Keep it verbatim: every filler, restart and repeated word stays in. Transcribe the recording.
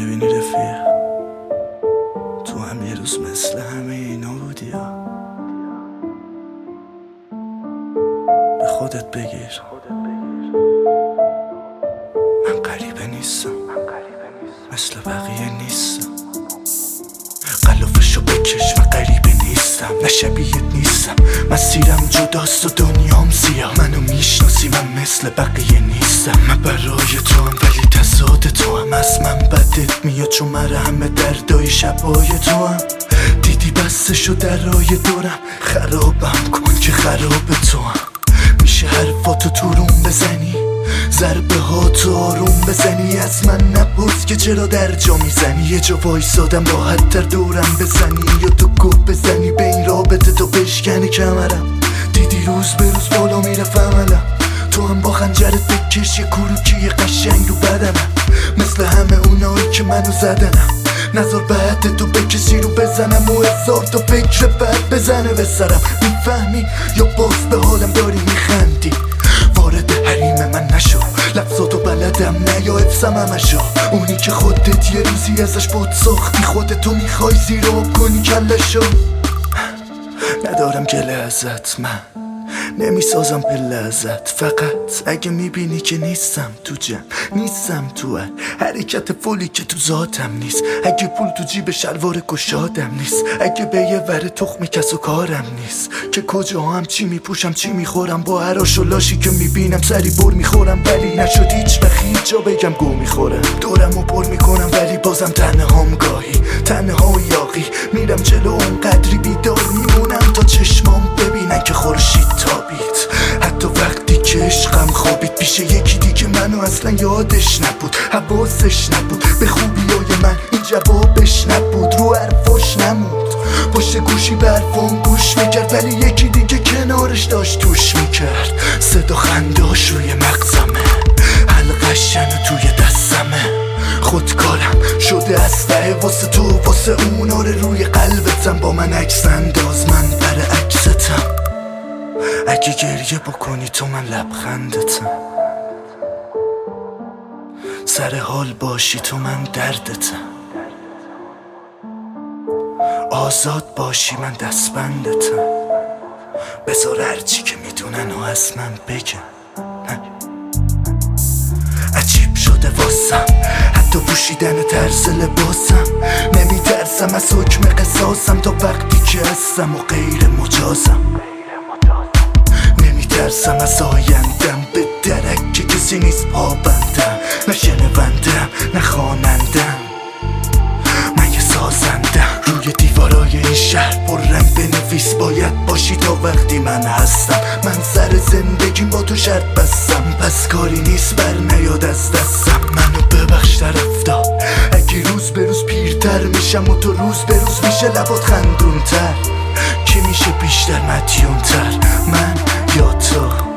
میبینی رفیق، تو هم یه روز مثل همه اینا بودی یا به خودت بگیر من غریبه نیستم، مثل بقیه نیستم. قلافشو بکش من غریبه نیستم، نه شبیهت نیستم. مسیرم جداست و دنیام سیاه، منو میشناسی من مثل بقیه نیستم. من برای تو هم ولی تضاد تو هم، از من بدت میاد چون مرهم دردای شبای تو هم. دیدی بستشو درای دورم، خرابم کن که خراب تو هم. میشه حرفاتو تو روم بزنی، ضربه ها تو آروم بزنی، از من نپرس که چرا در جا میزنی. یه جا وایسادم راحت تر دورم بزنی، یا تو گوه بزنی به این رابطه تو بشکنی کمرم. دیدی روز به روز بالا میرفت عملم، تو هم با خنجرت بکش یه کروکی قشنگ رو بدنم، مثل همه اونایی که منو زدنم. نظر بعد تو بکشی رو بزنم و هزار تا فکر بد بزنه به سرم. میفهمی یا باز به حالم داری میخندی؟ وارد حریم من نشو، لفظاتو بلدم نه یا حفظم همشو. اونی که خودت یه روزی ازش بود ساختی، خودتو میخوای زیر آب کنی کلشو. ندارم گله ازت، من نمیسازم پله ازت، فقط اگه میبینی که نیستم تو جمع، نیستم تو هر حرکت فولی که تو ذاتم نیست. اگه پول تو جیب شلوار گشادم نیست، اگه به یه ور تخمی کس و کارم نیست. که کجا هم چی میپوشم چی میخورم، با هراش و لاشی که میبینم سری بر میخورم. ولی نشد هیچ وقت هیچ جا بگم گو میخورم، دورم و پر میکنم ولی بازم تنهام. گاهی تنها و یاقی میرم جلو، اون قدری بیدار میمونم تا چشمام ببینن که خورشید تابید. حتی وقتی که عشقم خوابید پیش یکی دیگه منو اصلا یادش نبود، حواسش نبود به خوبیای من، این جوابش نبود، رو حرفاش نمود. پشت گوشی به حرفام گوش میکرد ولی یکی دیگه کنارش داشت توش میکرد. صدا خنداش روی مغزمه، حلقشن توی دستمه. خودکارم شده اسلحه واسه تو واسه اون، آره روی قلبتم با من عکس انداز، من بر عکستم. اگه گریه بکنی تو من لبخندتم، سر حال باشی تو من دردتم، آزاد باشی من دستبندتم. بذار هرچی که میدونن و از من بگن. عجیب شده واسم حتی پوشیدن طرز لباسم، نمیترسم از حکم قصاصم تا وقتی که هستم و غیر مجازم. نمیترسم از آیندم، به درک که کسی نیست پابندم، نه شنوندم نه خوانندم، من یه سازندم. روی دیوارای این شهر پررنگ بنویس باید باشی تا وقتی من هستم. من سر زندگیم با تو شرط بستم، پس کاری نیست بر نیاد از دستم. منو ببخش طرفدار اگه روز به روز پیرتر میشم و تو روز به روز میشه لبات خندونتر. کی میشه بیشتر مدیونتر، من یا تو؟